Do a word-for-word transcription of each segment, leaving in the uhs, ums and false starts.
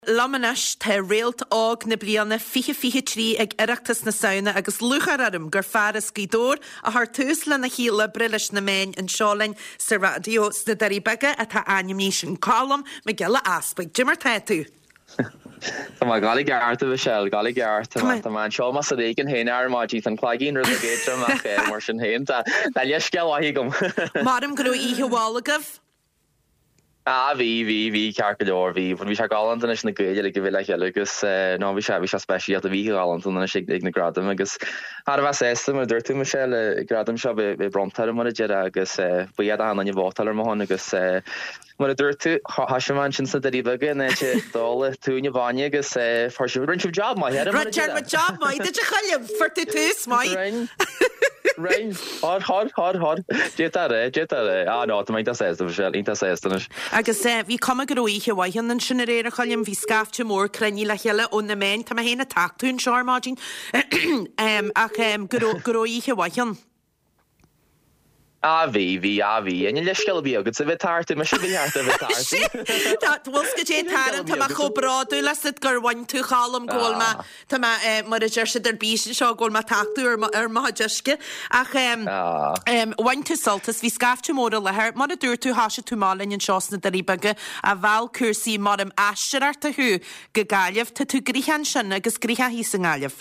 Lamanis tá réalt ág na bliana fiche fiche trí ag ireachtas na saona agus luchar arm gur fearras gídór a th túsla na híla brilis na main an seolainn sa radio sna darí baga a tá animation an column me geala aspaig Jimmer Tatu. Tá má gála gearta bh seil gála gearta tá má seo mas a réigen héanaar máidí an chláigín ru a géidir amach fé mar sin héin tá leisceil waithí gom. Marm go ihe bhálagah? Ah, vi, vi, vi, carcador, vi. When we shall galant and is na good, like we like Lucas. No, we shall we shall special at the we galant and is na gradum agus. Har was system or dirty Michelle gradum shall be be brontar mo jera agus. We had an you water mo agus. Mo dirty hashaman sin sa deri baga na che dole tu ni vanya agus for sure bunch of job my head. Richard my job my did you call forty-two my. Rain, hard, hard, hard, hard. Jetare, jetare. Ah, no, to make that says the Michelle, inta says the. Agus eh, vi come go ihe wahan an sinna réir a chalim vi scafte mór crenni le heile on na main tá héna tachtún seár margin um, ach um, go go ihe wahan. Ah, vi, vi, ah, vi. En je leisceil bí agad sa bheith tarta, me se bhí harta bheith tarta. Tá, bhils go dé taran, tá ma cho bráú lesid gur bhain tú chalam gól ma, tá ma mar a deirsid ar bísin seo gól ma tachtú ar ma deisce. Ach, bhain tú soltas, hí scafte mór a lethir, mar a dúr tú háise tú málainn an seosna darí baga a bhil cuasaí mar am aisir ar tathú go gáileh tá tú gríchan sin agus grícha hís an gáileh.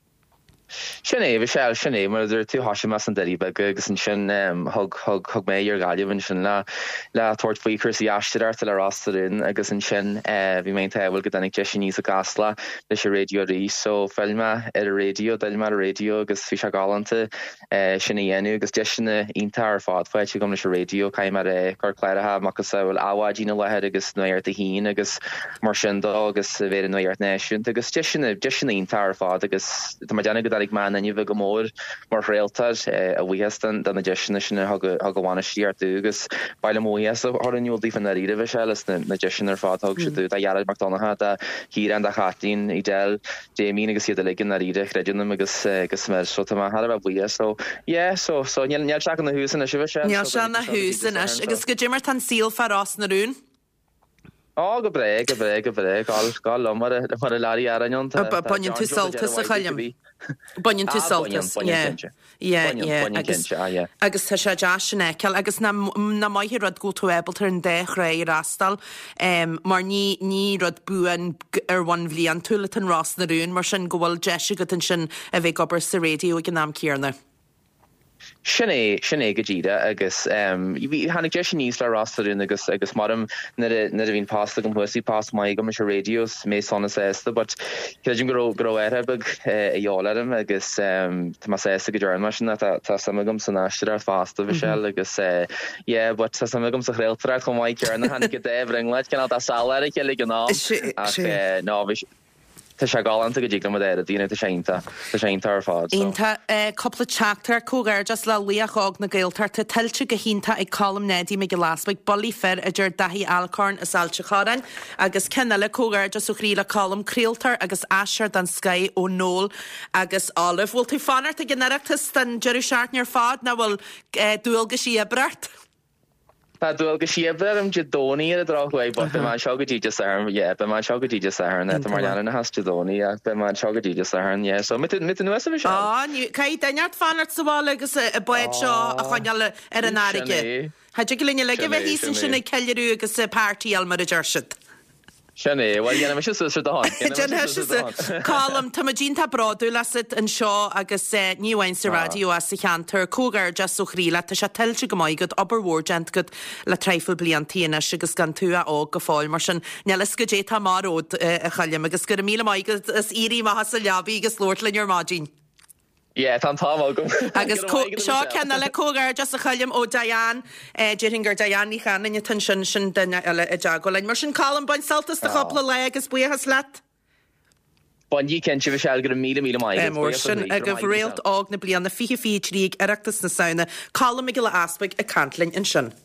Sinné, vi shall sinné, mar er tú hashe mas an deri bag agus an sin um, hug hug hug me your galio an sin la la tort fi cursi ashted art la rasterin agus an sin uh, vi main ta will get anig jeshin is a gasla le radio ri so filma er radio delma radio agus fi galante uh, sinné enu agus jeshin intar fad fa chi gom le radio kai mar kar clara ha makasawal awajina la head agus noir te hin agus mar sin agus ver noir nation agus jeshin jeshin intar fad agus ta majana like man and you go more more realtors a we has done the magician how go how go want to share to agus by the mo yes or a new different that either Michelle the magician or fat how should do that Yara McDonald had that here and the hatin idel Jamie agus the like in that either credit them agus agus smell so to had about we so yeah so so you you check on the house and the Michelle yeah shan the house and agus go Jimmer tan seal for us na rún. Oh, go break, go break, go break. All, all, mar mar a lari ar anion. Bunyan tú soltas a chalim. Bunyan tú soltas, yeah, yeah, yeah. Agus agus tá sé deasna ceil agus na na maithí rud go tú ebaltar an dech ré rastal mar ní ní rud buan ar bhain bhliain túla an rás na rún mar sin go bhfuil deise go an sin a bheith gobar sa radio ag an am céarna. Sinné sinné go ddíide agus bhí hanig de sin níos le rastarún agus agus marm na a bhín pasta go thuí pas mai go se radios mé sonna sésta, but chéidir go go airbeg i dhálarm agus tá sésta go dearm mar sin tá samagam san náiste ar fásta bhí se agus é, but tá samagam sa réaltar chu maiid cearna hanig go déhring leid cinná tá saoir ce le ná ach ná Tá sé galanta go ddígla modéir a dtíine tá sénta tá sénta ar fád. Ínta coppla teachtar cógar just le líochog na gailtar tá tiltte go hínta ag colm nedí me go láspaig bolí fer a dúir dahí alcorn a sáilte chárain agus cenne cógar just uchrí le colm críaltar agus asir dan Sky ó nól agus Olive. Bhfuil tú fanart a gneachtas den Jerry Shartner fád na bhfuil dúil go sí ebrecht? Tá dúil go siabhar am Jadóní ar a dráchhaid, but be man seo go dtí just arm, yeah, be man seo go dtí just arm, net mar leanna has Jadóní, ach be man seo go dtí just arm, yeah, so mit mit nuas am seo. Ah, cai dainart fanart sa bháil agus a buid seo a chuineal ar an áige. Hadde go linne le go bheith hísan sinna ceilirú agus a pártaí almar a deirsid. Sinné, well yeah, me just so down. Column tamagin ta broadú lasit an seo agus níhain sa radio as sa cheantar cógar just so chríla tá se tiltte go maigad aber wargent gud le treifil bliantíana agus gan tú a ó go fáil mar sin nelas go dé tá maród a chalim agus gur míle maigad as írí ma has a leabí agus lortlin ar mágin. Yeah, tan tá agam. Agus seo cena le cógar just a chalim ó Diane, Jiringar Diane ní chan in tan sin sin duine eile a deagolainn mar sin column bain saltas de chopla le agus buchas leat. Bain dí cen si bh seil gur míle míle mai. Mór sin a go bhréalt ág na blianana fiche fi trí ag ireachtas na saona column ag le aspaig a cantlinn in sin.